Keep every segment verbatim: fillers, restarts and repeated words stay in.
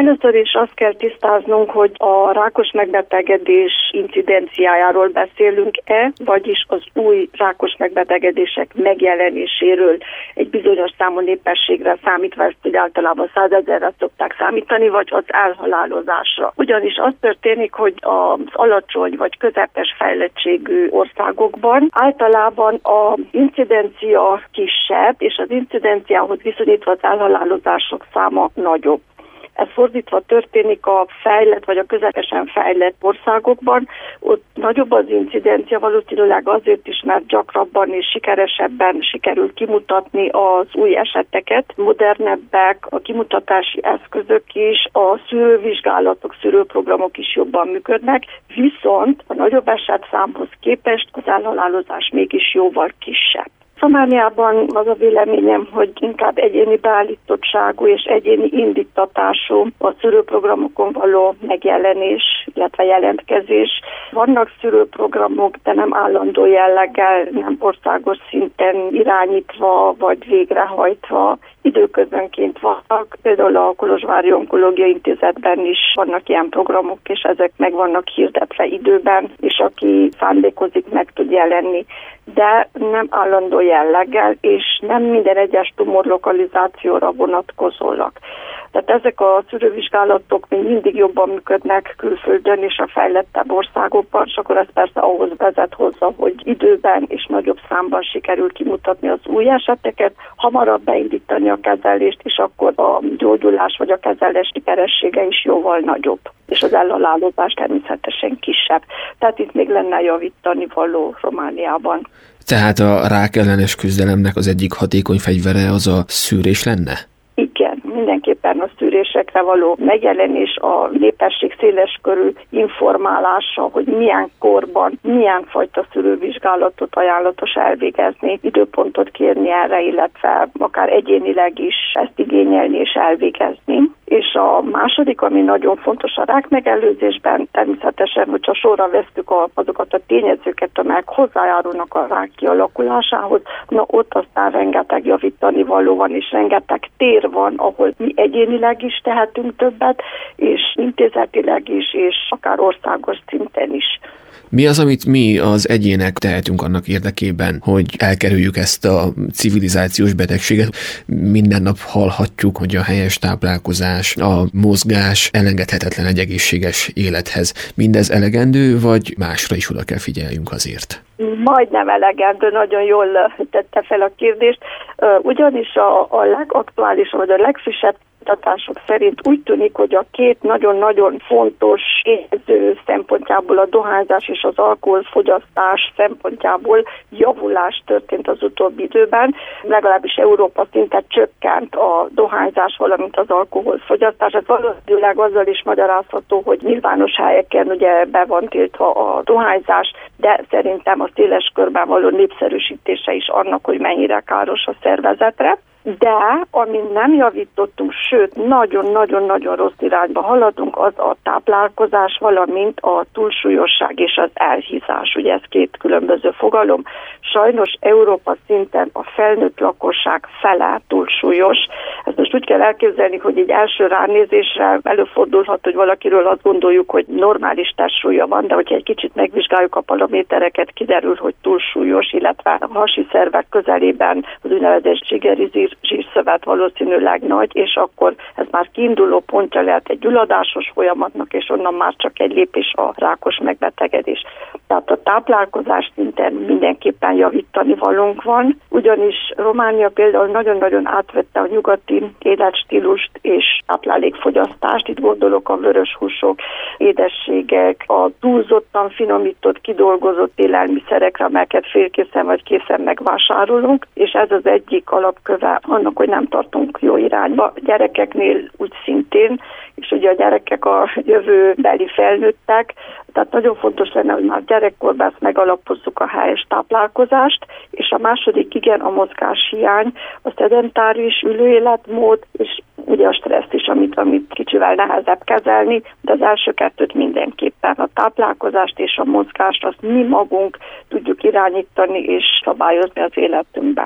Először is azt kell tisztáznunk, hogy a rákos megbetegedés incidenciájáról beszélünk-e, vagyis az új rákos megbetegedések megjelenéséről egy bizonyos számú népességre számítva, ezt ugye általában százezerre szokták számítani, vagy az elhalálozásra. Ugyanis az történik, hogy az alacsony vagy közepes fejlettségű országokban általában az incidencia kisebb, és az incidenciához viszonyítva az elhalálozások száma nagyobb. Ez fordítva történik a fejlett vagy a közepesen fejlett országokban. Ott nagyobb az incidencia, valószínűleg azért is, mert gyakrabban és sikeresebben sikerül kimutatni az új eseteket. Modernebbek a kimutatási eszközök is, a szűrővizsgálatok, szűrőprogramok is jobban működnek, viszont a nagyobb esetszámhoz képest az elhalálozás mégis jóval kisebb. Romániában az a véleményem, hogy inkább egyéni beállítottságú és egyéni indítatású a szűrőprogramokon való megjelenés, illetve jelentkezés. Vannak szűrőprogramok, de nem állandó jelleggel, nem országos szinten irányítva vagy végrehajtva. Időközönként vannak, például a Kolozsvári Onkológiai Intézetben is vannak ilyen programok, és ezek meg vannak hirdetve időben, és aki szándékozik, meg tud jelenni. De nem állandó jelleggel, és nem minden egyes tumorlokalizációra vonatkozólag. Tehát ezek a szűrővizsgálatok még mindig jobban működnek külföldön és a fejlettebb országokban, és akkor ez persze ahhoz vezet hozzá, hogy időben és nagyobb számban sikerül kimutatni az új eseteket, hamarabb beindítani a kezelést, és akkor a gyógyulás vagy a kezelés sikeressége is jóval nagyobb, és az elhalálozás természetesen kisebb. Tehát itt még lenne javítani való Romániában. Tehát a rák ellenes küzdelemnek az egyik hatékony fegyvere az a szűrés lenne? Igen, mindenképpen a szűrésekre való megjelenés, a népesség széleskörű informálása, hogy milyen korban, milyen fajta szűrővizsgálatot ajánlatos elvégezni, időpontot kérni erre, illetve akár egyénileg is ezt igényelni és elvégezni. És a második, ami nagyon fontos a rák megelőzésben, természetesen, hogyha sorra vesztük a, azokat a tényezőket, amelyek hozzájárulnak a rák kialakulásához, na ott aztán rengeteg javítani való van, és rengeteg tér van, ahol mi egyénileg is tehetünk többet, és intézetileg is, és akár országos szinten is. Mi az, amit mi az egyének tehetünk annak érdekében, hogy elkerüljük ezt a civilizációs betegséget? Minden nap hallhatjuk, hogy a helyes táplálkozás, a mozgás elengedhetetlen egy egészséges élethez. Mindez elegendő, vagy másra is oda kell figyeljünk azért? Majdnem elegendő, nagyon jól tette fel a kérdést, ugyanis a, a legaktuálisabb, vagy a legfrissebb kutatások szerint úgy tűnik, hogy a két nagyon-nagyon fontos érző szempontjából, a dohányzás és az alkoholfogyasztás szempontjából javulás történt az utóbbi időben. Legalábbis Európa szinten csökkent a dohányzás, valamint az alkoholfogyasztás. Ez valószínűleg azzal is magyarázható, hogy nyilvános helyeken ugye be van tiltva a dohányzás, de szerintem a széles körben való népszerűsítése is annak, hogy mennyire káros a szervezetre. De amin nem javítottunk, sőt, nagyon-nagyon-nagyon rossz irányba haladunk, az a táplálkozás, valamint a túlsúlyosság és az elhízás. Ugye ez két különböző fogalom. Sajnos Európa szinten a felnőtt lakosság fele túlsúlyos. Ezt most úgy kell elképzelni, hogy egy első ránézésre előfordulhat, hogy valakiről azt gondoljuk, hogy normális testsúlya van, de hogyha egy kicsit megvizsgáljuk a paramétereket, kiderül, hogy túlsúlyos, illetve a hasi szervek közelében az úgynevezett zsigeri zsírszövet valószínűleg nagy, és akkor ez már kiinduló pontja lehet egy gyulladásos folyamatnak, és onnan már csak egy lépés a rákos megbetegedés. Tehát a táplálkozás szinten mindenképpen javítani valónk van, ugyanis Románia például nagyon-nagyon átvette a nyugati életstílust és táplálékfogyasztást, itt gondolok a vörös húsok, édességek, a túlzottan finomított, kidolgozott élelmiszerekre, amelyeket félkészen vagy készen megvásárolunk, és ez az egyik alapköve annak, hogy nem tartunk jó irányba. A gyerekeknél úgy szintén, és ugye a gyerekek a jövőbeli felnőttek, tehát nagyon fontos lenne, hogy már gyerekkorban ezt megalapozzuk a helyes táplálkozást, és a második igen a mozgáshiány, a szedentáris ülőéletmód, és ugye a stresszt is, amit, amit kicsivel nehezebb kezelni, de az első kettőt mindenképpen a táplálkozást és a mozgást azt mi magunk tudjuk irányítani és szabályozni az életünkben.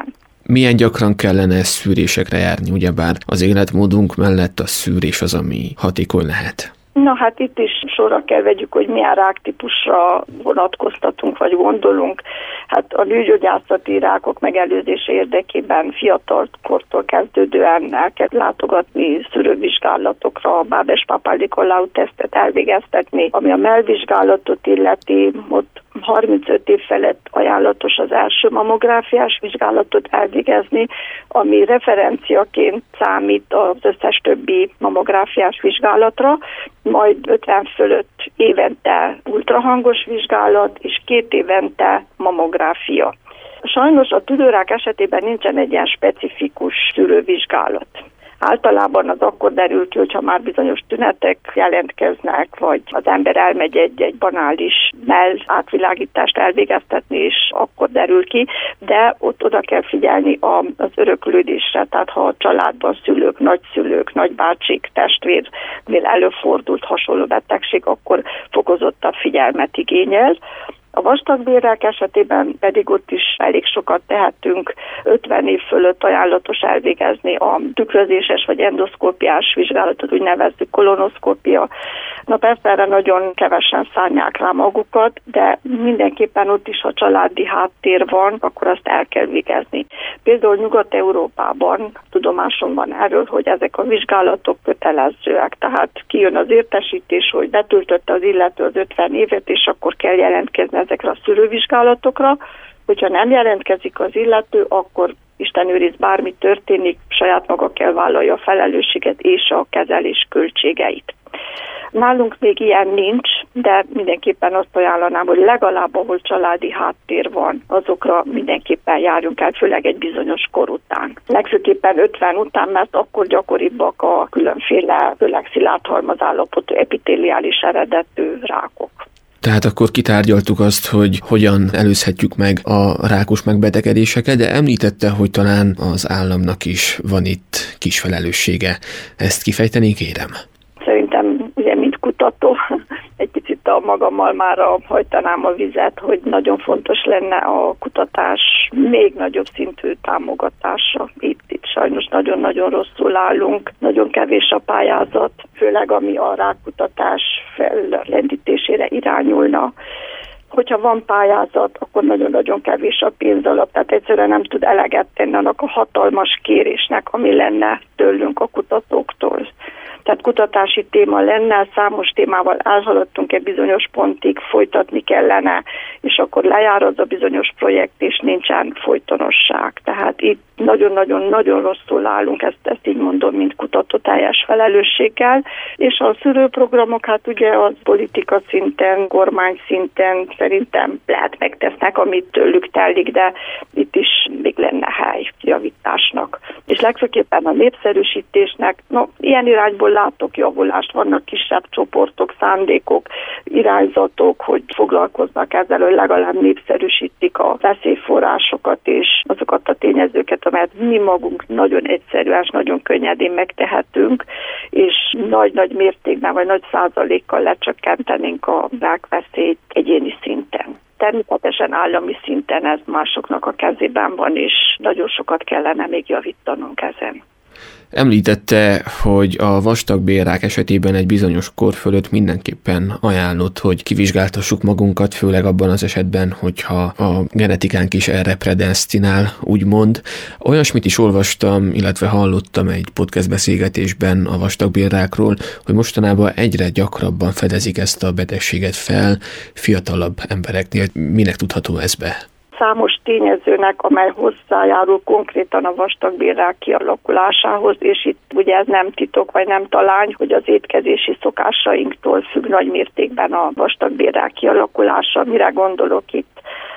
Milyen gyakran kellene szűrésekre járni, ugyebár az életmódunk mellett a szűrés az, ami hatékony lehet? Na hát itt is sorra kell vegyük, hogy milyen ráktípusra vonatkoztatunk, vagy gondolunk. Hát a nőgyógyászati rákok megelőzése érdekében fiatal kortól kezdődően el kell látogatni szűrővizsgálatokra, a Bábes-Papaldikolau tesztet elvégeztetni, ami a mellvizsgálatot illeti, ott harmincöt év felett ajánlatos az első mammográfiás vizsgálatot elvégezni, ami referenciaként számít az összes többi mammográfiás vizsgálatra, majd ötven fölött évente ultrahangos vizsgálat, és két évente mammográfia. Sajnos a tüdőrák esetében nincsen egy ilyen specifikus szűrővizsgálat. Általában az akkor derül ki, hogyha már bizonyos tünetek jelentkeznek, vagy az ember elmegy egy, egy banális mell átvilágítást elvégeztetni, és akkor derül ki, de ott oda kell figyelni az öröklődésre, tehát ha a családban szülők, nagyszülők, nagybácsik, testvérnél előfordult hasonló betegség, akkor fokozottabb figyelmet igényel. A vastagbélrák esetében pedig ott is elég sokat tehetünk, ötven év fölött ajánlatos elvégezni a tükrözéses vagy endoszkópiás vizsgálatot, úgy nevezzük kolonoszkópia. Na persze erre nagyon kevesen szánják rá magukat, de mindenképpen ott is, ha családi háttér van, akkor azt el kell végezni. Például Nyugat-Európában tudomásom van erről, hogy ezek a vizsgálatok kötelezőek, tehát kijön az értesítés, hogy betöltötte az illető az ötven évet, és akkor kell jelentkezni ezekre a szűrővizsgálatokra. Hogyha nem jelentkezik az illető, akkor Isten őriz, bármi történik, saját maga kell vállalja a felelősséget és a kezelés költségeit. Nálunk még ilyen nincs, de mindenképpen azt ajánlanám, hogy legalább ahol családi háttér van, azokra mindenképpen járjunk el, főleg egy bizonyos kor után. Legfőképpen ötven után, mert akkor gyakoribbak a különféle, főleg szilárd halmazállapotú epitéliális eredetű rákok. Tehát akkor kitárgyaltuk azt, hogy hogyan előzhetjük meg a rákos megbetegedéseket, de említette, hogy talán az államnak is van itt kis felelőssége. Ezt kifejteni kérem? Szerintem ugye mint kutató egy picit a magammal már hajtanám a vizet, hogy nagyon fontos lenne a kutatás még nagyobb szintű támogatása. Itt, itt sajnos nagyon-nagyon rosszul állunk, nagyon kevés a pályázat, főleg ami a rákkutatás fellendítésére irányulna. Hogyha van pályázat, akkor nagyon-nagyon kevés a pénzalap, tehát egyszerűen nem tud eleget tenni annak a hatalmas kérésnek, ami lenne tőlünk a kutatóktól. Tehát kutatási téma lenne, számos témával elhaladtunk egy bizonyos pontig, folytatni kellene, és akkor lejár az a bizonyos projekt, és nincsen folytonosság. Tehát itt nagyon-nagyon-nagyon rosszul állunk, ezt, ezt így mondom, mint kutató teljes felelősséggel, és a szűrőprogramok, hát ugye az politika szinten, kormány szinten szerintem lehet megtesznek, amit tőlük telik, de itt is még lenne hely javításnak. És legfőképpen a népszerűsítésnek, no, ilyen irányból látok javulást, vannak kisebb csoportok, szándékok, irányzatok, hogy foglalkoznak ezzel, hogy legalább népszerűsítik a veszélyforrásokat és azokat a tényezőket, amelyet mi magunk nagyon egyszerűen és nagyon könnyedén megtehetünk, és nagy-nagy mértékben vagy nagy százalékkal lecsökkentenénk a rákveszélyt egyéni szinten. Természetesen állami szinten ez másoknak a kezében van, és nagyon sokat kellene még javítanunk ezen. Említette, hogy a vastagbélrák esetében egy bizonyos kor fölött mindenképpen ajánlott, hogy kivizsgáltassuk magunkat, főleg abban az esetben, hogyha a genetikánk is erre predesztinál, úgymond. Olyasmit is olvastam, illetve hallottam egy podcast beszélgetésben a vastagbélrákról, hogy mostanában egyre gyakrabban fedezik ezt a betegséget fel fiatalabb embereknél. Minek tudható ez be? Számos tényezőnek, amely hozzájárul konkrétan a vastagbélrák kialakulásához, és itt ugye ez nem titok, vagy nem talány, hogy az étkezési szokásainktól függ nagy mértékben a vastagbélrák kialakulása. Mire gondolok itt?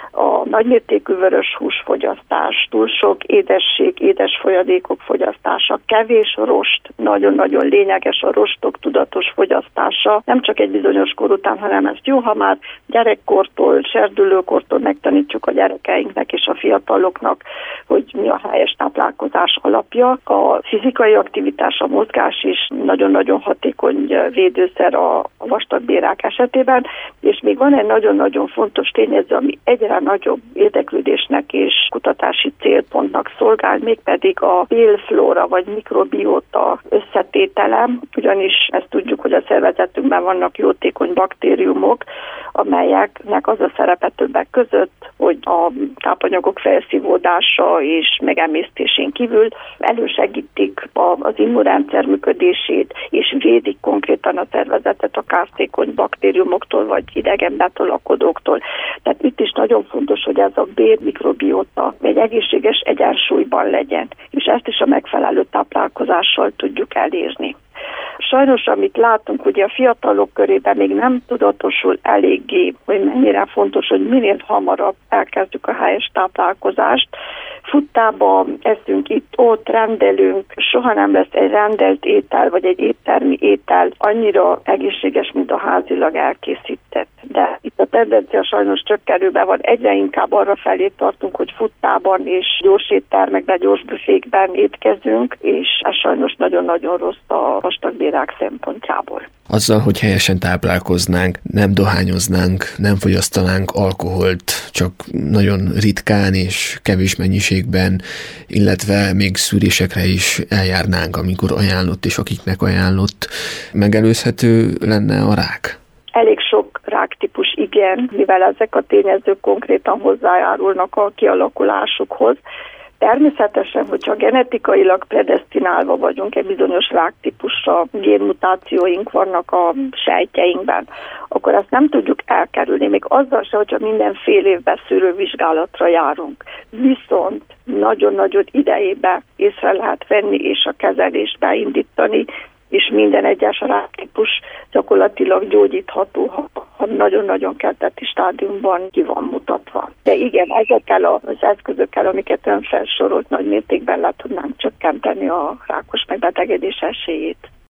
A nagymértékű vörös húsfogyasztás, túl sok édesség, édes folyadékok fogyasztása, kevés rost, nagyon-nagyon lényeges a rostok tudatos fogyasztása, nem csak egy bizonyos kor után, hanem ezt jó, ha már gyerekkortól, serdülőkortól megtanítsuk a gyerekeinknek és a fiataloknak, hogy mi a helyes táplálkozás alapja. A fizikai aktivitás, a mozgás is nagyon-nagyon hatékony védőszer a vastagbélák esetében, és még van egy nagyon-nagyon fontos tényező, ami egyre nagyobb érdeklődésnek és kutatási célpontnak szolgál, mégpedig a bélflóra vagy mikrobióta összetétele, ugyanis ezt tudjuk, hogy a szervezetünkben vannak jótékony baktériumok, amelyeknek az a szerepe többek között, hogy a tápanyagok felszívódása és megemésztésén kívül elősegítik az immunrendszer működését, és védik konkrétan a szervezetet a kártékony baktériumoktól vagy idegen betolakodóktól. Tehát itt is nagyon fontos, hogy ez a bélmikrobióta egy egészséges egyensúlyban legyen, és ezt is a megfelelő táplálkozással tudjuk elérni. Sajnos, amit látunk, ugye a fiatalok körében még nem tudatosul eléggé, hogy mennyire fontos, hogy minél hamarabb elkezdjük a helyes táplálkozást. Futtába eszünk itt-ott, rendelünk, soha nem lesz egy rendelt étel, vagy egy éttermi étel annyira egészséges, mint a házilag elkészített. De itt a tendencia sajnos csökkenőben van, egyre inkább arra felé tartunk, hogy futtában és gyors éttermekben, gyors büfékben étkezünk, és ez sajnos nagyon-nagyon rossz a vastagbélák szempontjából. Azzal, hogy helyesen táplálkoznánk, nem dohányoznánk, nem fogyasztanánk alkoholt, csak nagyon ritkán és kevés mennyiségben, illetve még szűrésekre is eljárnánk, amikor ajánlott és akiknek ajánlott, megelőzhető lenne a rák? Elég sok ráktípus igen, mivel ezek a tényezők konkrétan hozzájárulnak a kialakulásukhoz. Természetesen, hogyha genetikailag predesztinálva vagyunk egy bizonyos ráktípusra, génmutációink vannak a sejtjeinkben, akkor ezt nem tudjuk elkerülni, még azzal se, hogyha minden fél évben szűrővizsgálatra járunk. Viszont nagyon-nagyon idejében észre lehet venni és a kezelésbe indítani, és minden egyes ráktípus gyakorlatilag gyógyítható, ha, ha nagyon-nagyon kezdeti stádiumban ki van mutatva. De igen, ezekkel az eszközökkel, amiket ön felsorolt, nagy mértékben le tudnánk csökkenteni a rákos megbetegedés esélyét.